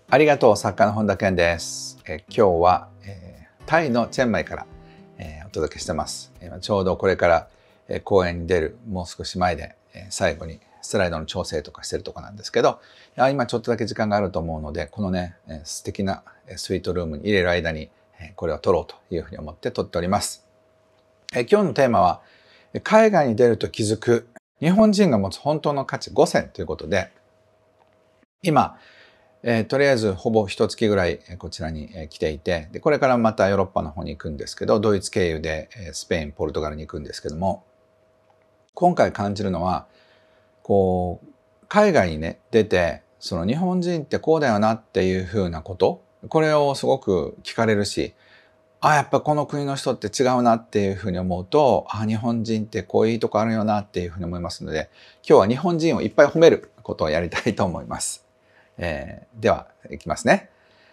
ありがとう、作家の本田健です。今日は、タイのチェンマイから、お届けしてます。ちょうどこれから、公演に出るもう少し前で、最後にスライドの調整とかしてるとこなんですけど、今ちょっとだけ時間があると思うので、このね、素敵なスイートルームに入れる間に、これを撮ろうというふうに思って撮っております。今日のテーマは、海外に出ると気づく日本人が持つ本当の価値5選ということで、今、とりあえずほぼ1月ぐらいこちらに来ていて、でこれからまたヨーロッパの方に行くんですけど、ドイツ経由でスペイン、ポルトガルに行くんですけども、今回感じるのは、こう、海外にね、出て、その日本人ってこうだよなっていうふうなこと、これをすごく聞かれるし、やっぱこの国の人って違うなっていうふうに思うと、日本人ってこういういいとこあるよなっていうふうに思いますので、今日は日本人をいっぱい褒めることをやりたいと思います。では、いきますね。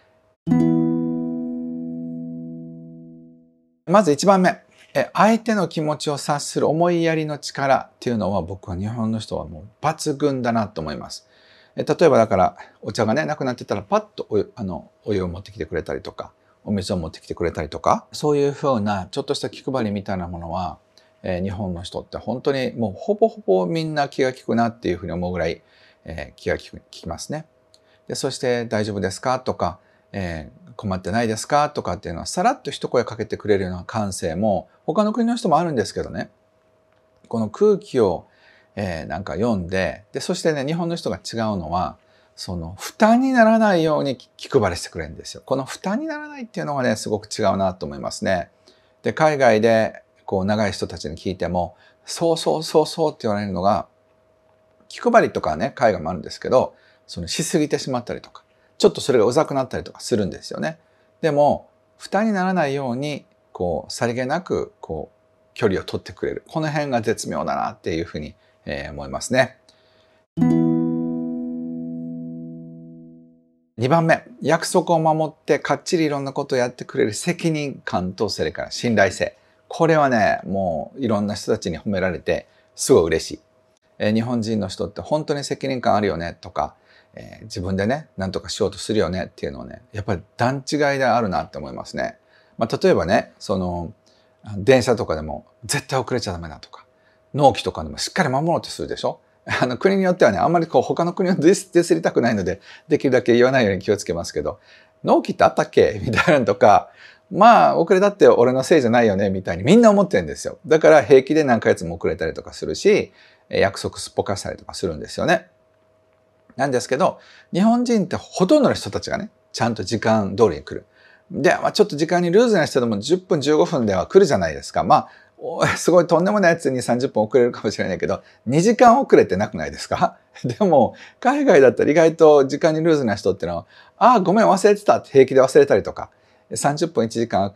まず1番目。相手の気持ちを察する思いやりの力っていうのは僕は日本の人はもう抜群だなと思います。例えばだからお茶がね、なくなってたらパッとお湯を持ってきてくれたりとか、お水を持ってきてくれたりとか、そういうふうなちょっとした気配りみたいなものは、日本の人って本当にもうほぼほぼみんな気が利くなっていうふうに思うぐらい、気が利きますね。でそして大丈夫ですかとか、困ってないですかとかっていうのはさらっと一声かけてくれるような感性も他の国の人もあるんですけどね、この空気を、なんか読んで、そしてね、日本の人が違うのはその負担にならないように気配りしてくれるんですよ。この負担にならないっていうのがね、すごく違うなと思いますね。で海外でこう長い人たちに聞いてもそうそうそうそうって言われるのが、気配りとかね、海外もあるんですけど、そのしすぎてしまったりとか、ちょっとそれがうざくなったりとかするんですよね。でも負担にならないようにこうさりげなくこう距離を取ってくれる、この辺が絶妙だなっていうふうに、思いますね。2番目、約束を守ってかっちりいろんなことをやってくれる責任感と、それから信頼性、これはね、もういろんな人たちに褒められてすごい嬉しい。日本人の人って本当に責任感あるよねとか、自分でね何とかしようとするよねっていうのをね、やっぱり段違いであるなって思いますね。例えばね、その電車とかでも絶対遅れちゃダメだとか、納期とかでもしっかり守ろうとするでしょ。国によってはね、あんまりこう他の国をディスりたくないので、できるだけ言わないように気をつけますけど、納期ってあったっけみたいなのとか、遅れたって俺のせいじゃないよねみたいにみんな思ってるんですよ。だから平気で何ヶ月も遅れたりとかするし、約束すっぽかしたりとかするんですよね。なんですけど、日本人ってほとんどの人たちがね、ちゃんと時間通りに来る。で、ちょっと時間にルーズな人でも10分15分では来るじゃないですか。すごいとんでもないやつに30分遅れるかもしれないけど、2時間遅れてなくないですか？でも、海外だったら意外と時間にルーズな人ってのは、ごめん忘れてたって平気で忘れたりとか、30分1時間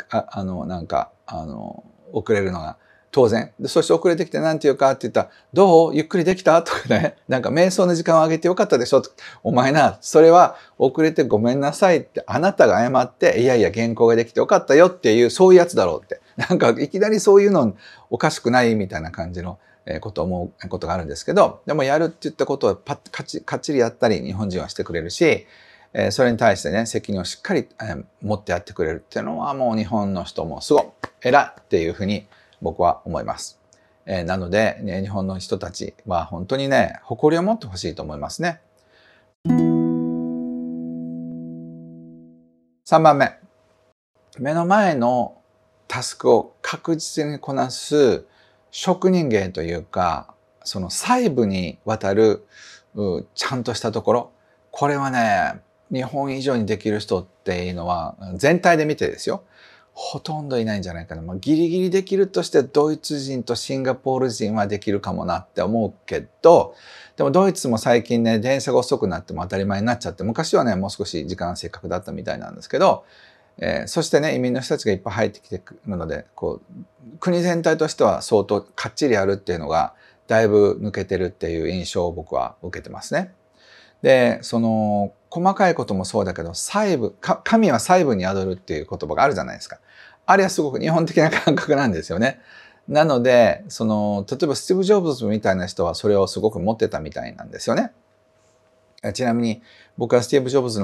遅れるのが当然で、そして遅れてきて何て言うかって言ったら、どうゆっくりできたとかね、なんか瞑想の時間をあげてよかったでしょと、お前な、それは遅れてごめんなさいって、あなたが謝って、いやいや原稿ができてよかったよっていう、そういうやつだろうって、なんかいきなりそういうのおかしくないみたいな感じのことを思うことがあるんですけど、でもやるって言ったことをかっちりやったり日本人はしてくれるし、それに対してね、責任をしっかり持ってやってくれるっていうのは、もう日本の人もすごい偉いっていうふうに僕は思います。なので、日本の人たちは本当にね、誇りを持ってほしいと思いますね。3番目。目の前のタスクを確実にこなす職人芸というか、その細部にわたるちゃんとしたところ。これはね、日本以上にできる人っていうのは全体で見てですよ。ほとんどいないんじゃないかな。ギリギリできるとしてドイツ人とシンガポール人はできるかもなって思うけど、でもドイツも最近ね、電車が遅くなっても当たり前になっちゃって、昔はね、もう少し時間正確だったみたいなんですけど、そしてね、移民の人たちがいっぱい入ってきてくるので、国全体としては相当かっちりやるっていうのがだいぶ抜けてるっていう印象を僕は受けてますね。で、その細かいこともそうだけど、神は細部に宿るっていう言葉があるじゃないですか。あれはすごく日本的な感覚なんですよね。なので、例えばスティーブ・ジョブズみたいな人はそれをすごく持ってたみたいなんですよね。ちなみに僕はスティーブ・ジョブズの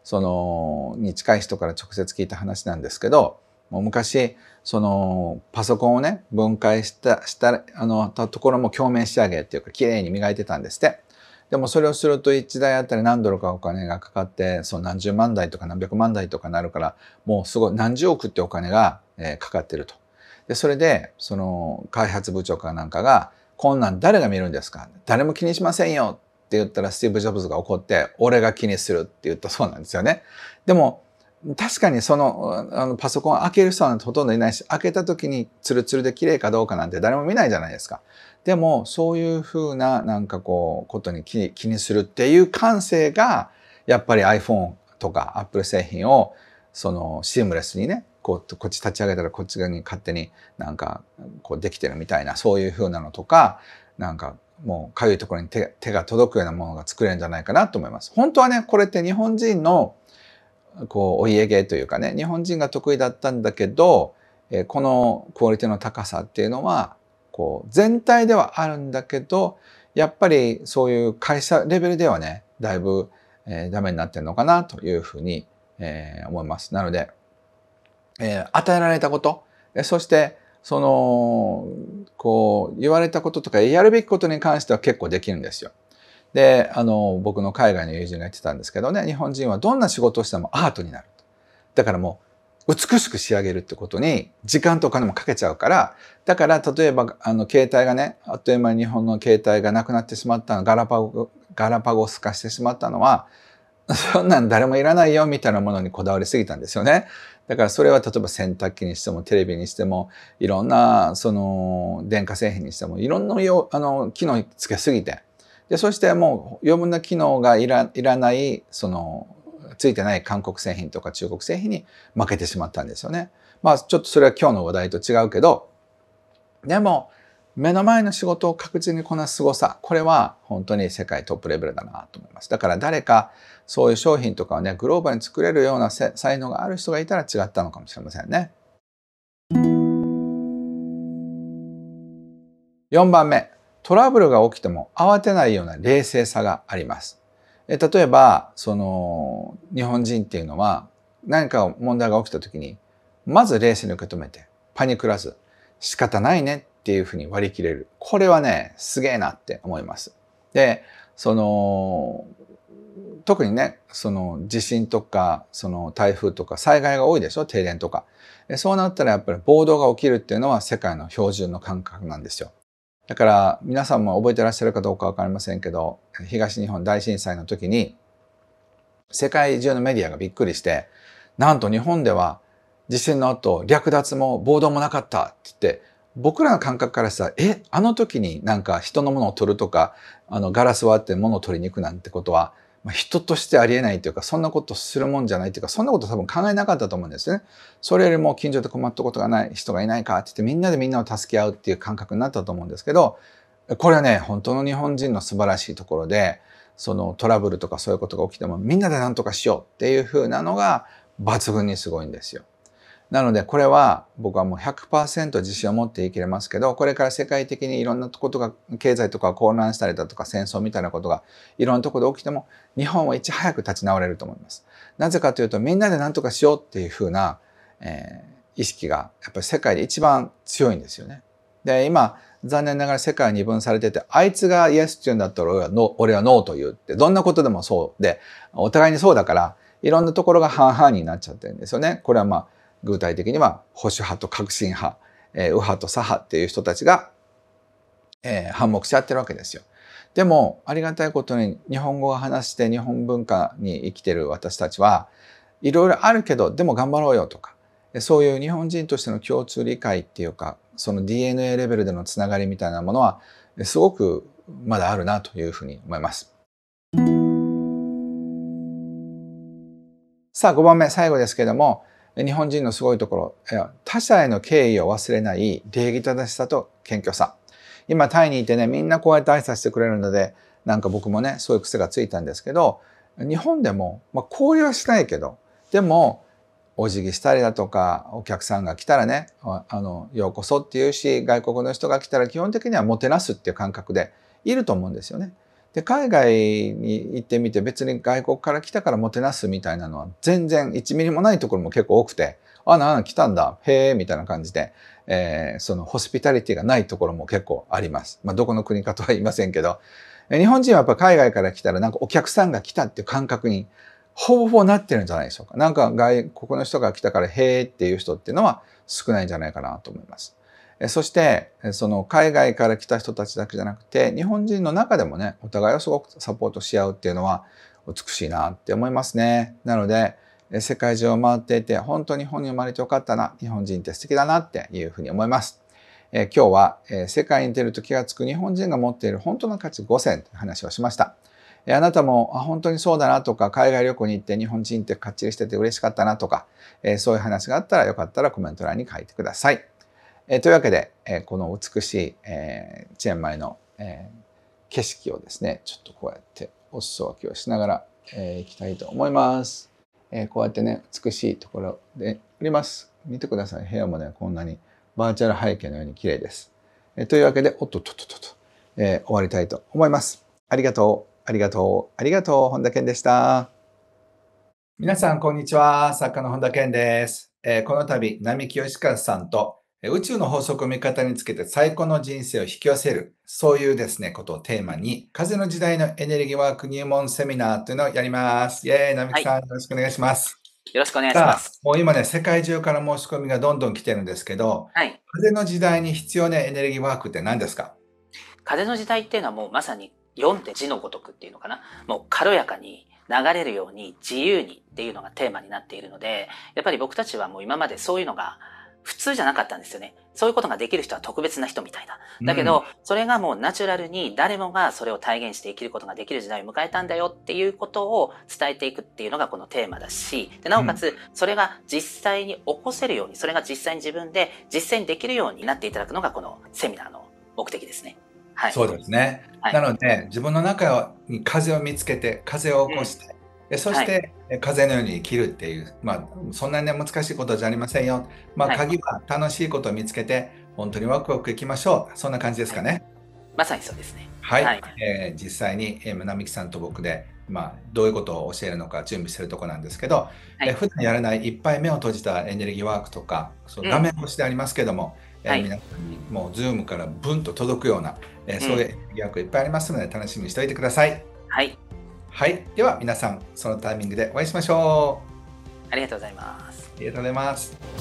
に近い人から直接聞いた話なんですけど、もう昔パソコンをね分解したところも鏡面仕上げっていうか綺麗に磨いてたんですって。でもそれをすると1台あたり何ドルかお金がかかって、何十万台とか何百万台とかなるから、もうすごい何十億ってお金がかかってると。でそれで開発部長かなんかがこんなん誰が見るんですか、誰も気にしませんよって言ったら、スティーブ・ジョブズが怒って、俺が気にするって言ったそうなんですよね。でも確かにパソコン開ける人なんてほとんどいないし、開けた時にツルツルで綺麗かどうかなんて誰も見ないじゃないですか。でもそういうふうなことに気にするっていう感性がやっぱり iPhone とか Apple 製品をシームレスにねこっち立ち上げたらこっち側に勝手にできてるみたいな、そういうふうなのとか、もうかゆいところに手が届くようなものが作れるんじゃないかなと思います。本当はねこれって日本人のお家芸というかね、日本人が得意だったんだけど、このクオリティの高さっていうのは全体ではあるんだけど、やっぱりそういう会社レベルではねだいぶダメになってるのかなというふうに思います。なので与えられたこと、そして言われたこととかやるべきことに関しては結構できるんですよ。で僕の海外の友人が言ってたんですけどね、日本人はどんな仕事をしてもアートになる。だからもう美しく仕上げるってことに時間とお金もかけちゃうから、だから例えば携帯がねあっという間に日本の携帯がなくなってしまったの、ガラパゴス化してしまったのは、そんなん誰もいらないよみたいなものにこだわりすぎたんですよね。だからそれは例えば洗濯機にしてもテレビにしてもいろんな電化製品にしてもいろんな機能つけすぎて、でそしてもう余分な機能がいらないついてない韓国製品とか中国製品に負けてしまったんですよね。まあちょっとそれは今日の話題と違うけど、でも目の前の仕事を確実にこなす凄さ、これは本当に世界トップレベルだなと思います。だから誰かそういう商品とかをねグローバルに作れるような才能がある人がいたら違ったのかもしれませんね。4番目、トラブルが起きても慌てないような冷静さがあります。例えば日本人っていうのは何か問題が起きた時にまず冷静に受け止めてパニクらず、仕方ないねっていうふうに割り切れる。これはねすげえなって思います。で特にね地震とか台風とか災害が多いでしょ、停電とか。そうなったらやっぱり暴動が起きるっていうのは世界の標準の感覚なんですよ。だから皆さんも覚えてらっしゃるかどうか分かりませんけど、東日本大震災の時に世界中のメディアがびっくりして、なんと日本では地震の後略奪も暴動もなかったって言って、僕らの感覚からしたらあの時に人のものを取るとかガラス割って物を取りに行くなんてことは、人としてありえないというか、そんなことするもんじゃないというか、そんなこと多分考えなかったと思うんですね。それよりも近所で困ったことがない人がいないかって言ってみんなでみんなを助け合うっていう感覚になったと思うんですけど、これはね本当の日本人の素晴らしいところで、トラブルとかそういうことが起きてもみんなで何とかしようっていう風なのが抜群にすごいんですよ。なのでこれは僕はもう 100% 自信を持っていけれますけど、これから世界的にいろんなことが経済とか混乱したりだとか戦争みたいなことがいろんなところで起きても日本はいち早く立ち直れると思います。なぜかというとみんなで何とかしようっていうふうな、意識がやっぱり世界で一番強いんですよね。で今残念ながら世界は二分されてて、あいつがイエスって言うんだったら俺はノーと言うって、どんなことでもそうでお互いにそうだからいろんなところが半々になっちゃってるんですよね。これは具体的には保守派と革新派、右派と左派っていう人たちが、反目し合ってるわけですよ。でもありがたいことに日本語を話して日本文化に生きてる私たちはいろいろあるけど、でも頑張ろうよとか、そういう日本人としての共通理解っていうか、その DNA レベルでのつながりみたいなものはすごくまだあるなというふうに思います。さあ5番目、最後ですけども、日本人のすごいところ、他者への敬意を忘れない礼儀正しさと謙虚さ。今タイにいてね、みんなこうやって挨拶してくれるので、僕もねそういう癖がついたんですけど、日本でも、交流はしないけど、でもお辞儀したりだとか、お客さんが来たらねようこそっていうし、外国の人が来たら基本的にはもてなすっていう感覚でいると思うんですよね。 で、海外に行ってみて別に外国から来たからもてなすみたいなのは全然1ミリもないところも結構多くて、あ、来たんだ、へえ、みたいな感じで、そのホスピタリティがないところも結構あります。まあ、どこの国かとは言いませんけど、日本人はやっぱ海外から来たらなんかお客さんが来たっていう感覚にほぼほぼなってるんじゃないでしょうか。なんか外国の人が来たからへえっていう人っていうのは少ないんじゃないかなと思います。そして、その海外から来た人たちだけじゃなくて、日本人の中でもね、お互いをすごくサポートし合うっていうのは美しいなって思いますね。なので、世界中を回っていて、本当に日本に生まれてよかったな、日本人って素敵だなっていうふうに思います。今日は、世界に出ると気がつく日本人が持っている本当の価値5選という話をしました。あなたも本当にそうだなとか、海外旅行に行って日本人ってかっちりしてて嬉しかったなとか、そういう話があったらよかったらコメント欄に書いてください。というわけで、この美しい、チェンマイの、景色をですね、ちょっとこうやってお裾分けをしながら、行きたいと思います。こうやってね、美しいところでおります。見てください。部屋もね、こんなにバーチャル背景のように綺麗です。というわけで、終わりたいと思います。ありがとう、ありがとう、ありがとう。本田健でした。皆さん、こんにちは。作家の本田健です。この度、並木義和さんと宇宙の法則を味方につけて最高の人生を引き寄せる、そういうですね、ことをテーマに、風の時代のエネルギーワーク入門セミナーというのをやります。イェーイ、並木さん、よろしくお願いします。 よろしくお願いします。 もう今ね、世界中から申し込みがどんどん来てるんですけど、風の時代に必要なエネルギーワークって何ですか？ 風の時代っていうのはもうまさに読んで字のごとくっていうのかな。もう軽やかに流れるように自由にっていうのがテーマになっているので、やっぱり僕たちはもう今までそういうのが普通じゃなかったんですよね。そういうことができる人は特別な人みたいな。だけど、それがもうナチュラルに誰もがそれを体現して生きることができる時代を迎えたんだよっていうことを伝えていくっていうのがこのテーマだし、でなおかつそれが実際に起こせるように、それが実際に自分で実践できるようになっていただくのがこのセミナーの目的ですね。はい、 そうですね。なので、自分の中に風を見つけて、風を起こして、そして、風のように生きるっていう、まあ、そんなにね、難しいことじゃありませんよ。まあ、鍵は楽しいことを見つけて、本当にワクワクいきましょう。そんな感じですかね。 まさにそうですね。 はい。実際に、並木さんと僕で、まあ、どういうことを教えるのか準備してるところなんですけど、普段やらないいっぱい目を閉じたエネルギーワークとか、画面越しでありますけども、皆さんにもうズームからブンと届くような、そういうエネルギーワークいっぱいありますので楽しみにしておいてください。 はい。 はい。では皆さん、そのタイミングでお会いしましょう。ありがとうございます。 ありがとうございます。